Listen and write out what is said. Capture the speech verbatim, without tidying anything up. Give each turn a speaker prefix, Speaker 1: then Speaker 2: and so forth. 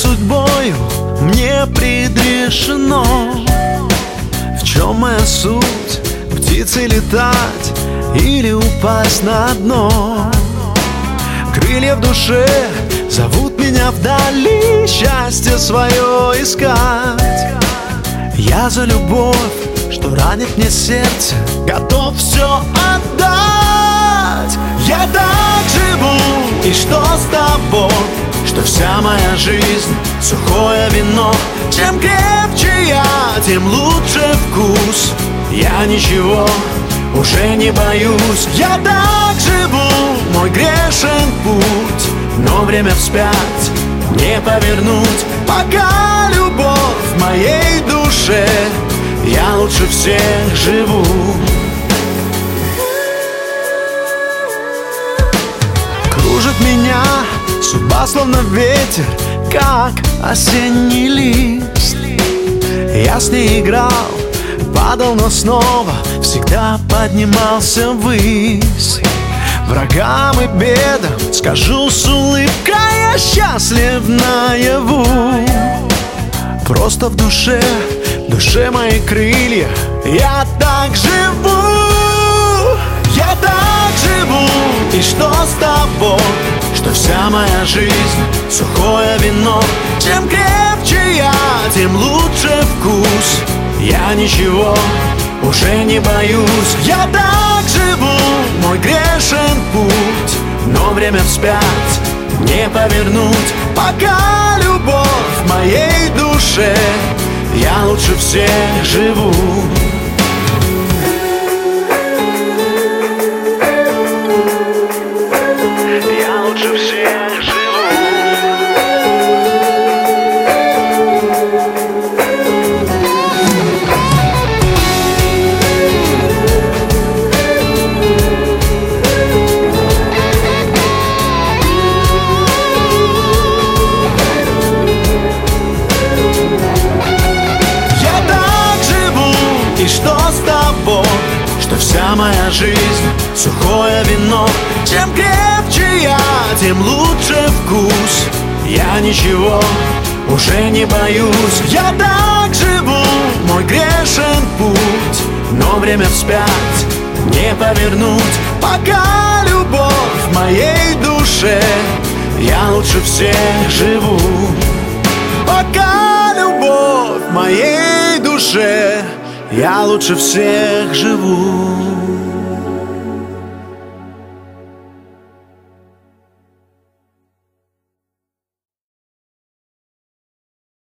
Speaker 1: судьбою мне предрешено. В чем моя суть? Птицей летать или упасть на дно? Крылья в душе зовут меня вдали, счастье свое искать. Я за любовь, что ранит мне сердце, готов все отдать. Я так живу, и что с тобой? Что вся моя жизнь сухое вино. Чем крепче я, тем лучше вкус. Я ничего уже не боюсь. Я так живу, мой грешен путь, но время вспять не повернуть. Пока любовь в моей душе, я лучше всех живу. Кружит меня судьба словно ветер, как осенний лист. Я с ней играл, падал, но снова всегда поднимался ввысь. Врагам и бедам скажу с улыбкой: я счастлив наяву. Просто в душе, в душе мои крылья, я так живу. Я так живу, и что с тобой? Что вся моя жизнь сухое вино. Чем крепче я, тем лучше вкус. Я ничего уже не боюсь. Я так живу, мой грешен путь, но время вспять не повернуть. Пока любовь в моей душе, я лучше всех живу. Я лучше всех живу. И что с тобой? Что вся моя жизнь сухое вино. Чем крепче я, тем лучше вкус. Я ничего уже не боюсь. Я так живу, мой грешен путь, но время вспять не повернуть. Пока любовь в моей душе, я лучше всех живу. Пока любовь в моей душе, я лучше всех живу.